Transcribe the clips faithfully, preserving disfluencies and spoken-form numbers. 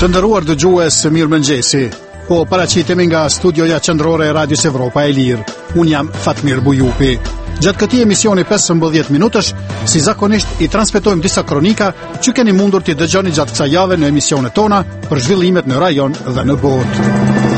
Të nderuar dëgjues, mirëmëngjesi. Po paraqitemi nga studioja qendrore e Radios Evropa e Lirë. Un jam Fatmir Bujupi. Gjatë këtij emisioni pesëmbëdhjetë minutësh, si zakonisht i transmetojmë disa kronika që keni mundur t'i dëgjoni gjatë kësaj jave në emisionet tona për zhvillimet në rajon dhe në botë.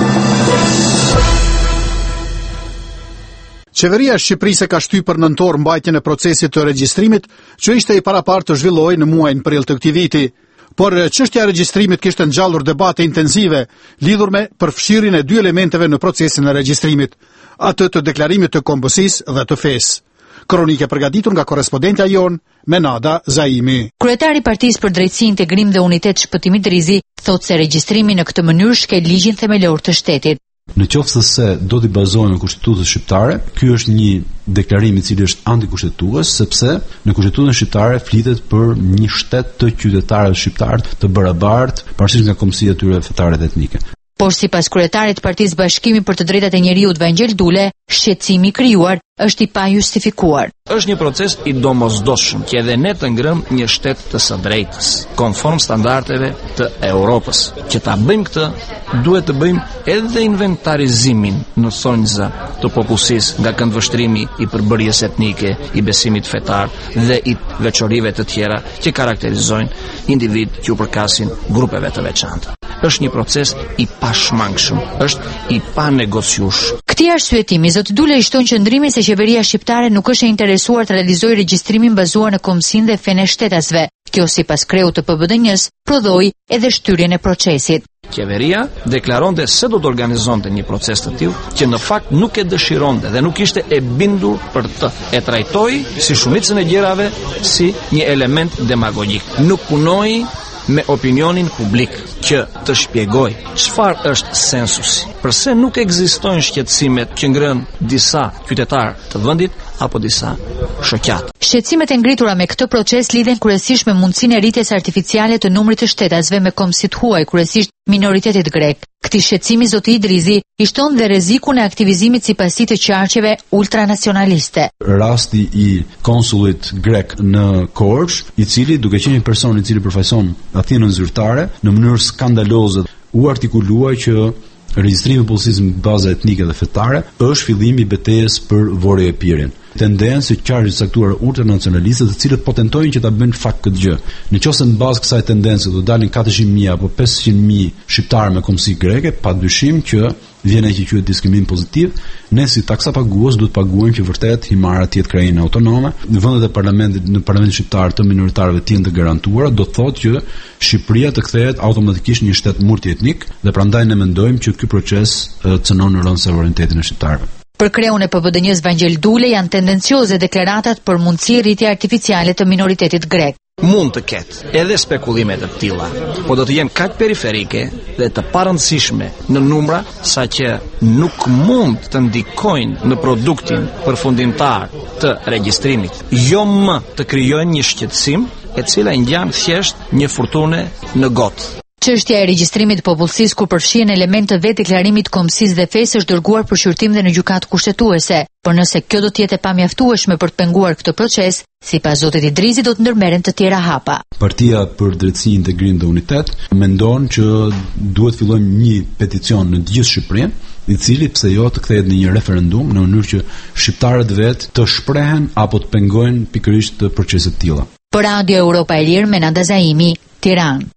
Qeveria e Shqipërisë ka shtyr për nëntor mbajtjen e procesit të regjistrimit që ishte i paraparë të zhvillohej në muajin prill të këtij viti. Por çështja e regjistrimit kishte ngjallur debate intensive lidhur me përfshirjen e dy elementeve në procesin e regjistrimit, atë të deklarimit të kombësisë dhe të fesë. Kronike përgatitur nga korrespondentja jon Menada Zaimi. Kryetari i Partisë për Drejtësi, Integrim dhe Unitet Shpëtimit Rizi thotë se regjistrimi në këtë mënyrë shkel ligjin themelor të shtetit. Në qoftë se do t'i bazohen në Kushtetutën shqiptare, ky është një deklarim i cili është antikushtetues, sepse në Kushtetutën shqiptare flitet për një shtet të qytetarëve shqiptar të barabartë, pavarësisht nga kombësia e tyre fetare dhe etnike. Por sipas kryetarit të Partisë Bashkimi për të Drejtat e Njeriut Vangel Dule, shqetësimi i krijuar është i pajustifikuar. Është një proces i domosdoshëm që edhe ne të ngrëmë një shtet të së drejtës, konform standardeve të Europës. Që ta bëjmë këtë, duhet të bëjmë edhe inventarizimin në thonjza të popullsisë nga këndvështrimi i përbërjes etnike, i besimit fetar dhe i veçorive të tjera që karakterizojnë individ që u përkasin grupeve të veçanta. Është një proces i pashmangshëm, është i panegociueshëm. Këtij arsyetimi, zot Dule i shton qëndrimin se qeveria shqiptare nuk është e interesuar të realizojë regjistrimin bazuar në kombësinë dhe fenë e shtetasve. Kjo sipas kreut të P B D N-s prodhoi edhe shtyrjen e procesit. Qeveria deklaronte se do të organizonte një proces të tillë që në fakt nuk e dëshironte dhe nuk ishte e bindur për të. E trajtoi si shumicën e gjërave si një element demagogjik. Nuk punoi me opinionin publik që të shpjegoj çfarë është sensusi. Përse nuk ekzistojnë shqetësimet që ngrënë disa qytetarë të vendit apo disa shoqat. Shqetësimet e ngritura me këtë proces lidhen kryesisht me mundësinë e rritjes artificiale të numrit të shtetasve me kombësit huaj, kryesisht minoritetit grek. Këtij shqetësimi zoti Idrizi i shton dhe rrezikun e aktivizimit sipas tij të qarqeve ultranacionaliste. Rasti i konsullit grek në Korçë, i cili duke qenë një person i cili përfaqëson atinën zyrtare, në mënyrë skandaloze u artikulua që regjistrimi i policisë në bazë etnike dhe fetare është fillimi i betejës për vorje e pirjen. Tendencë qartë të caktuar ultranacionaliste, të cilët po tentojnë që ta bëjnë fakt këtë gjë. Nëse në bazë kësaj tendence do dalin katërqind mijë apo pesëqind mijë shqiptarë me kombësi greke, padyshim që vjen ai që quhet diskriminim pozitiv, ne si taksa pagues duhet paguajmë që vërtet Himara të jetë krajinë autonome. Në vendet e parlamentit, në parlamentin shqiptar të minoritarëve të jenë të garantuara, do thotë që Shqipëria të kthehet automatikisht një shtet multietnik dhe prandaj ne mendojmë që ky proces cënon në rënd sovranitetin e shqiptarëve. Për kreun e P B D N-s Vangel Dule janë tendencioze deklaratat për mundësi rritje artificiale të minoritetit grek. Mund të ketë edhe spekulimet të tilla, por do të jenë kaq periferike dhe të parëndësishme në numra saqë nuk mund të ndikojnë në produktin përfundimtar të regjistrimit, jo më të krijojnë një shqetësim e cila ngjan thjesht një furtunë në gotë. Çështja e regjistrimit të popullsisë ku përfshihen elemente të vetë deklarimit kombësisë dhe fesë është dërguar për shqyrtim dhe në gjykatë kushtetuese, por nëse kjo do të jetë e pamjaftueshme për të penguar këtë proces, sipas zotit Idrizi do të ndërmerren të tjera hapa. Partia për Drejtësi, Integrim dhe Unitet mendon që duhet fillojmë një peticion në të gjithë Shqipërinë, i cili pse jo të kthehet në një referendum në mënyrë që shqiptarët vetë të shprehen apo të pengojnë pikërisht të procese të tilla. Për Radio Europa e Lirë, Menada Zaimi, Tiranë.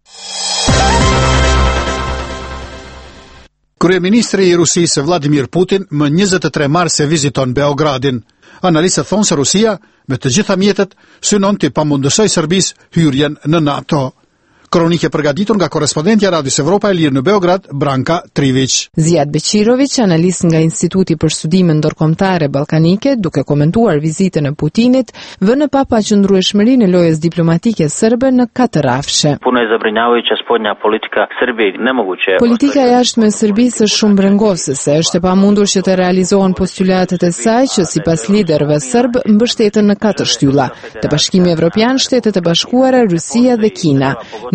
Kryeministri i Rusisë Vladimir Putin më njëzet e tre mars e viziton Beogradin. Analistët thonë se Rusia me të gjitha mjetet synon të pamundësoj Serbisë hyrjen në NATO. Kronike përgatitur nga korrespondentja Radios Evropa e Lirë në Beograd, Branka Trivić. Zijat Beqirović, analist nga Instituti për Studime Ndërkombëtare Ballkanike, duke komentuar vizitën e Putinit, vënë pa paqëndrueshmërinë e lojës diplomatike serbe në katër rafshe. Politika jashtë me Serbisë është shumë brengosëse, është e pamundur që të realizohen postulatet e saj që sipas liderëve serb mbështeten në katër shtylla: të Bashkimi Evropian, Shtetet e Bashkuara, Rusia dhe Kina.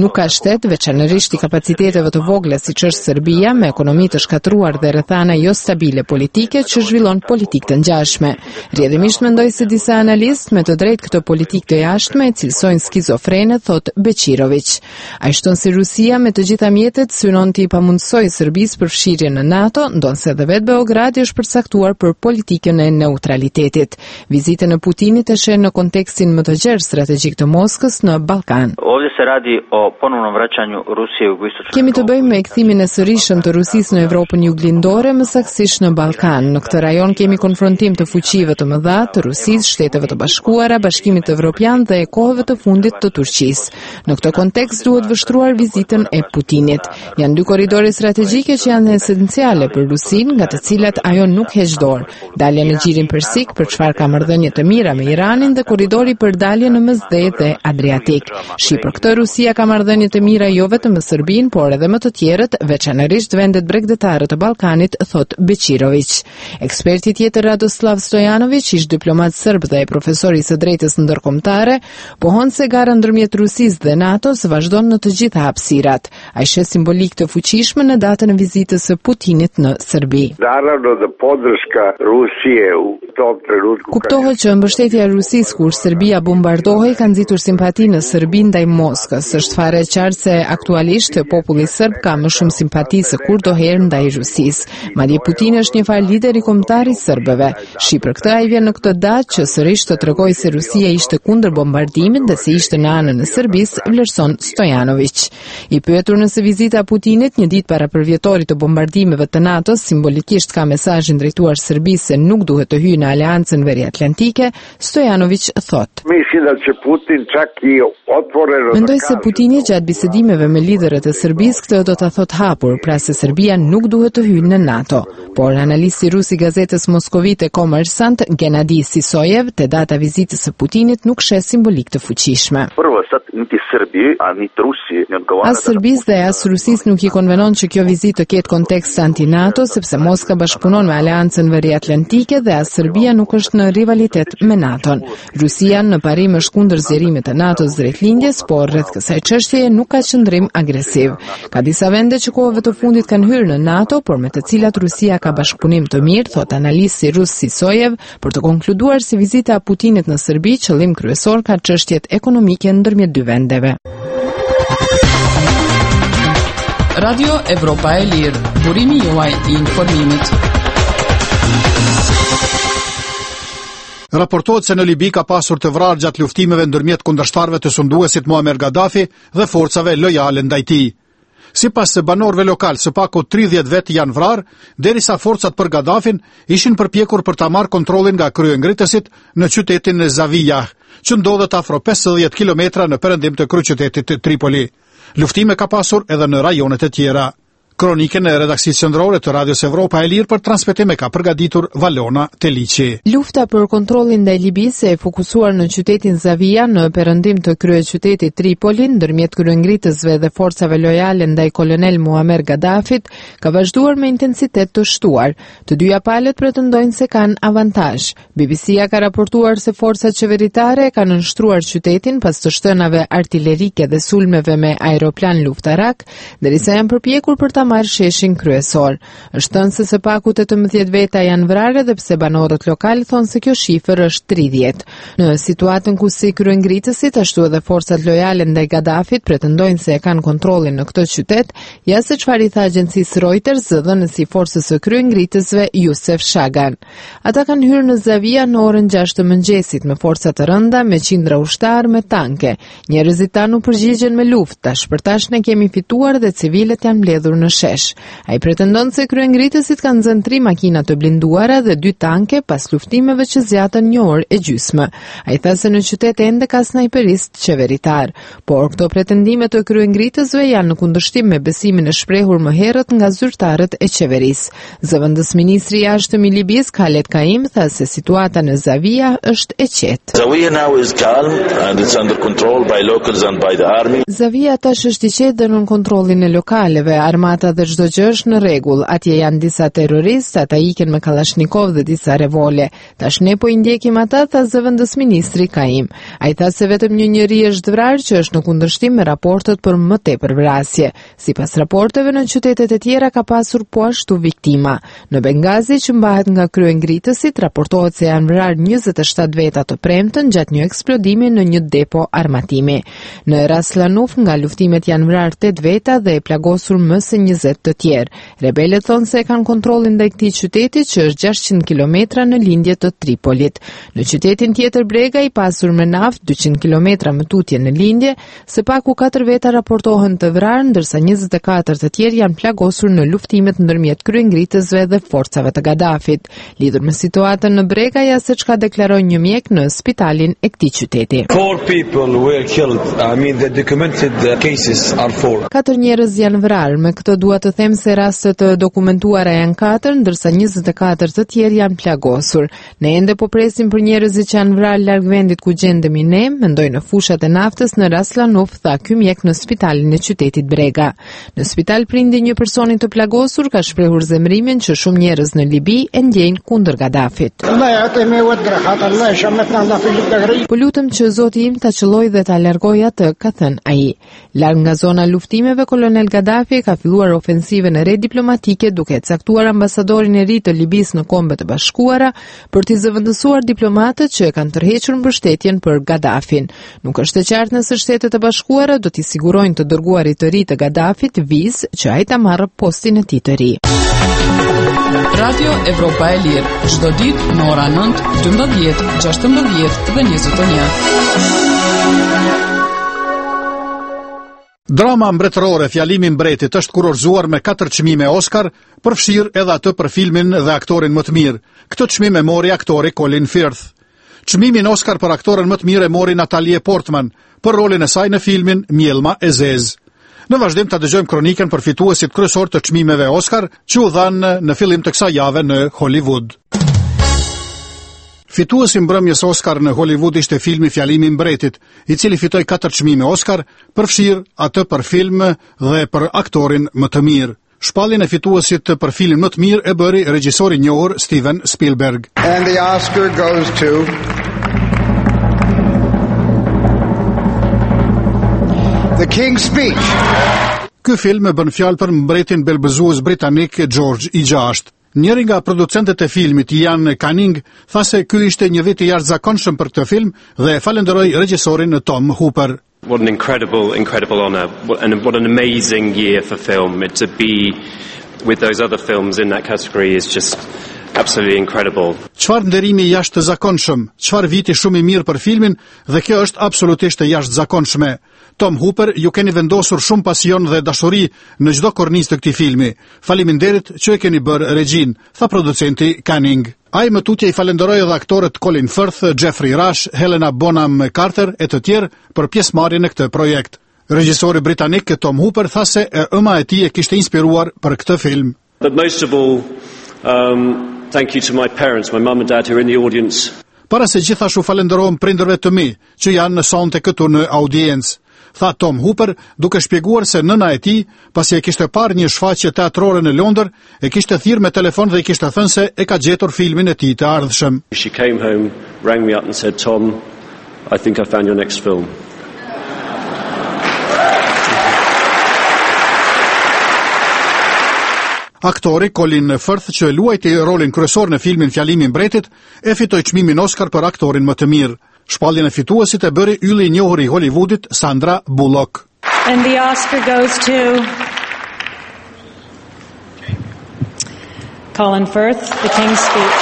nuk ka shtet, veçanërisht i kapaciteteve të vogla siç është Serbia, me ekonomi të shkatruar dhe rrethana jo stabile politike që zhvillon politikë të ngjashme. Rrjedhimisht mendoj se disa analistë me të drejtë këtë politikë të jashtme e cilësojnë skizofrene, thot Beqirović. Ai shton si Rusia me të gjitha mjetet synon të i pamundësojë Serbisë përfshirje në NATO, ndonse edhe vetë Beogradi është përcaktuar për politikën e neutralitetit. Vizitën e Putinit e sheh në kontekstin më të gjerë strategjik të Moskës në Ballkan. Ovdje se radi o ponovnom vraćanju Rusije u jugoistočnu. Kemi të bëjmë me kthimin e sërishëm të Rusisë në Evropën juglindore, më saktësisht në Ballkan. Në këtë rajon kemi konfrontim të fuqive të mëdha të Rusisë, Shteteve të Bashkuara, Bashkimit Evropian dhe e kohëve të fundit të Turqisë. Në këtë kontekst duhet vështruar vizitën e Putinit. Janë dy korridore strategjike që janë esenciale për Rusinë, nga të cilat ajo nuk heq dorë. Dalja në gjirin persik për çfarë ka marrëdhënie të mira me Iranin dhe korridori për dalje në Mesdhe dhe Adriatik. Shi për këtë Rusia ka marrëdhënie të mira jo vetëm me Serbinë, por edhe me të tjerët, veçanërisht vendet bregdetare të Ballkanit, thot Beqirović. Eksperti tjetër Radoslav Stojanović, ish diplomat serb dhe profesor i së drejtës ndërkombëtare, pohon se gara ndërmjet Rusisë dhe NATO-s vazhdon në të gjitha hapësirat. Ai sheh simbolik të fuqishme në datën e vizitës së Putinit në Serbi. Naravno da podrška Rusije u tom trenutku. Kuptohet që mbështetja e Rusisë kur Serbia bombardohej ka nxitur simpati në Serbi ndaj Moskës. Është fare e qartë se aktualisht populli serb ka më shumë simpati se kurdoherë ndaj Rusisë. Madje Putin është një farë lider i kombëtar i serbëve. Shi për këtë ai vjen në këtë datë që sërish të tregojë se Rusia ishte kundër bombardimit dhe se ishte në anën e Serbisë, vlerëson Stojanović. I pyetur nëse vizita e Putinit një ditë para përvjetorit të bombardimeve të NATO-s simbolikisht ka mesazhin drejtuar Serbisë se nuk duhet të hyjë në aleancën veriatlantike, Stojanović thot. Mendoj se Putini gjatë bisedimeve me liderët e Serbisë këtë do ta thot hapur, pra se Serbia nuk duhet të hyjë në NATO. Por analisti rus i gazetës moskovite Kommersant, Gennadi Sisojev, te data vizitës së Putinit nuk sheh simbolik të fuqishme. As Serbisë dhe as Rusisë nuk i konvenon që kjo vizitë të ketë kontekst anti-NATO, sepse Moska bashkëpunon me Aleancën Veriatlantike dhe as Serbia nuk është në rivalitet me NATO-n. Rusia në parim është kundër zgjerimit të NATO-s drejt lindjes, por rreth kësaj çështjeje nuk ka qëndrim agresiv. Ka disa vende që kohëve të fundit kanë hyrë në NATO, por me të cilat Rusia ka bashkëpunim të mirë, thot analisti rus Sisojev, për të konkluduar se vizita e Putinit në Serbi qëllim kryesor ka çështjet ekonomike ndërmjet dy vendeve. Radio Evropa e Lirë, burimi juaj i informimit. Raportohet se në Libi ka pasur të vrarë gjatë luftimeve ndërmjet kundërshtarëve të sunduesit Muammar Gaddafi dhe forcave lojale ndaj tij. Sipas se banorëve lokal, së paku tridhjetë vet janë vrarë, derisa forcat për Gaddafin ishin përpjekur për ta marrë kontrollin nga kryengritësit në qytetin e Zavijah, që ndodhet afro pesëdhjetë kilometra në perëndim të kryeqytetit Tripoli. Luftime ka pasur edhe në rajonet e tjera. Kronikën e redaksisë qendrore të Radios Evropa e Lirë për transmetim e ka përgatitur Valona Teliçi. Lufta për kontrollin ndaj Libisë e fokusuar në qytetin Zavija në perëndim të kryeqytetit Tripoli ndërmjet kryengritësve dhe forcave lojale ndaj kolonel Muammar Gaddafit ka vazhduar me intensitet të shtuar. Të dyja palët pretendojnë se kanë avantazh. B B C-ja ka raportuar se forcat qeveritare kanë nënshtruar qytetin pas të shtënave artillerike dhe sulmeve me aeroplan luftarak, derisa janë përpjekur për ta marrë sheshin kryesor. Është thënë se së paku tetëmbëdhjetë veta janë vrarë dhe pse banorët lokal thonë se kjo shifër është tridhjetë. Në situatën ku si kryengritësit ashtu edhe forcat lojale ndaj Gaddafit pretendojnë se e kanë kontrollin në këtë qytet, ja se çfarë i tha agjencisë Reuters dhënësi i forcës së kryengritësve Yusef Shagan. Ata kanë hyrë në Zavija në orën gjashtë të mëngjesit me forca të rënda, me qindra ushtar, me tanke. Njerëzit tanë u përgjigjen me luftë, tash për tash ne kemi fituar dhe civilet janë mbledhur në shesh. Ai pretendon se kryengritësit kanë zënë tri makina të blinduara dhe dy tanke pas luftimeve që zjatën një orë e gjysmë. Ai tha se në qytet ende ka snajperist qeveritar, por këto pretendime të kryengritësve janë në kundërshtim me besimin e shprehur më herët nga zyrtarët e qeverisë. Zëvendës ministri i jashtëm i Libisë Khaled Kaim tha se situata në Zavija është e qetë. Zavija now is calm and it's under control by locals and by the army. Zavija tash është i qetë dhe nën kontrollin e lokalëve, armata bileta dhe çdo gjë është në rregull. Atje janë disa terroristë, ata iken me Kalashnikov dhe disa revole. Tash ne po i ndjekim ata, tha zëvendës ministri Kaim. Ai tha se vetëm një njeri është vrarë që është në kundërshtim me raportet për më tepër vrasje. Sipas raporteve në qytetet e tjera ka pasur po ashtu viktima. Në Bengazi, që mbahet nga kryengritësit, raportohet se janë vrarë njëzet e shtatë veta të premtën gjatë një eksplodimi në një depo armatimi. Në Raslanuf nga luftimet janë vrarë tetë veta dhe e plagosur më se njëzet të tjerë. Rebelët thonë se kanë kontrollin ndaj këtij qyteti që është gjashtëqind kilometra në lindje të Tripolit. Në qytetin tjetër Brega, i pasur me naftë dyqind kilometra më tutje në lindje, së paku katër veta raportohen të vrarë, ndërsa njëzet e katër të tjerë janë plagosur në luftimet ndërmjet kryengritësve dhe forcave të Gaddafit. Lidhur me situatën në Brega, ja se çka deklaroi një mjek në spitalin e këtij qyteti. Four people were killed. I mean the documented cases are four. Katër njerëz janë vrarë. Me këtë dua të them se rastet të dokumentuara janë katër, ndërsa njëzet e katër të tjerë janë plagosur. Ne ende po presim për njerëzit që janë vrarë larg vendit ku gjendemi ne, mendoj në fushat e naftës në Raslanuf, tha ky mjek në spitalin e qytetit Brega. Në spital prindi një personi të plagosur ka shprehur zemrimin që shumë njerëz në Libi e ndjejnë kundër Gaddafit. Po lutem që Zoti im ta qelloj dhe ta largoj atë, ka thënë ai. Larg nga zona luftimeve, kolonel Gaddafi ka filluar ofensivën e re diplomatike duke caktuar ambasadorin e ri të Libis në Kombet e Bashkuara për t'i zëvendësuar diplomatët që e kanë tërhequr mbështetjen për Gaddafin. Nuk është e qartë nëse Shtetet e Bashkuara do t'i sigurojnë të dërguarit të ri të Gaddafit vizë që ai ta marrë postin e tij të ri. Radio Evropa e Lirë, çdo ditë në ora nëntë, dymbëdhjetë, gjashtëmbëdhjetë dhe njëzet e një. Drama mbretërore Fjalimi i mbretit është kurorzuar me katër çmime Oscar, përfshirë edhe atë për filmin dhe aktorin më të mirë. Këtë çmim e mori aktori Colin Firth. Çmimin Oscar për aktoren më të mirë e mori Natalie Portman për rolin e saj në filmin Mjelma e zezë. Në vazhdim ta dëgjojmë kronikën për fituesit kryesor të çmimeve Oscar që u dhanë në fillim të kësaj jave në Hollywood. Fituesi mbrëmjes Oscar në Hollywood ishte filmi Fjalimi i mbretit, i cili fitoi katër çmime Oscar, përfshirë atë për film dhe për aktorin më të mirë. Shpalljen e fituesit për filmin më të mirë e bëri regjisori i njohur Steven Spielberg. And the Oscar goes to The King's Speech. Ky film e bën fjalë për mbretin belbëzues britanik George i gjashtë. Njëri nga producentët e filmit, Ian Canning, tha se ky ishte një vit i jashtëzakonshëm për këtë film dhe falenderoi regjisorin Tom Hooper. What an incredible, incredible honor, and what an amazing year for film. It to be with those other films in that category is just absolutely incredible. Çfarë nderimi i jashtëzakonshëm, çfarë viti shumë i mirë për filmin dhe kjo është absolutisht e jashtëzakonshme. Tom Hooper, ju keni vendosur shumë pasion dhe dashuri në çdo kornizë të këtij filmi. Faleminderit që e keni bërë regjin, tha producenti Canning. Ai më tutje i falenderoi edhe aktorët Colin Firth, Jeffrey Rush, Helena Bonham Carter e të tjerë për pjesëmarrjen në këtë projekt. Regjisori britanik Tom Hooper tha se e ëma e tij e kishte inspiruar për këtë film. But most of all, um, thank you to my parents, my mum and dad who are in the audience. Para se gjithashtu falenderojmë prindërve të mi që janë në sonte këtu në audiencë, tha Tom Hooper, duke shpjeguar se nëna e tij, pasi e kishte parë një shfaqje teatrore në Londër, e kishte thirrë me telefon dhe i kishte thënë se e ka gjetur filmin e tij të ardhshëm. She came home, rang me up and said, "Tom, I think I found your next film." Aktori Colin Firth, që luajti rolin kryesor në filmin Fjalimi i mbretit, e fitoi çmimin Oscar për aktorin më të mirë. Shpalljen e fituesit e bëri ylli i njohur i Hollywoodit Sandra Bullock. And the Oscar goes to Colin Firth, The King's Speech.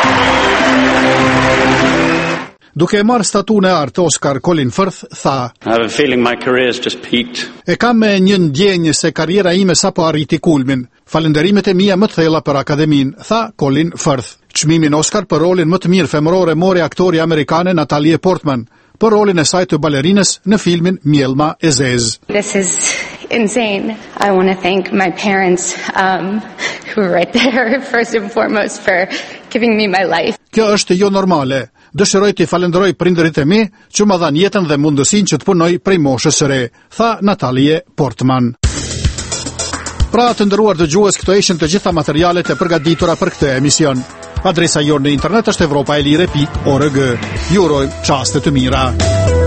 Duke marrë statun e artë Oscar, Colin Firth tha: I have a feeling my career's just peaked. E kam me një ndjenjë se karriera ime sapo arriti kulmin. Falënderimet e mia më të thella për Akademin, tha Colin Firth. Çmimin Oscar për rolin më të mirë femërore mori aktori amerikane Natalie Portman për rolin e saj të balerinës në filmin Mjelma e zezë. This is insane. I want to thank my parents um, who were right there first and foremost for giving me my life. Kjo është jo normale. Dëshiroj t'i falenderoj prindërit e mi që më dhanë jetën dhe mundësinë që të punoj prej moshës së re, tha Natalie Portman. Pra të nderuar dëgjues, këto ishin të gjitha materialet e përgatitura për këtë emision. Adresa jonë në internet është evropaelire pikë org. Ju urojmë çaste të mira.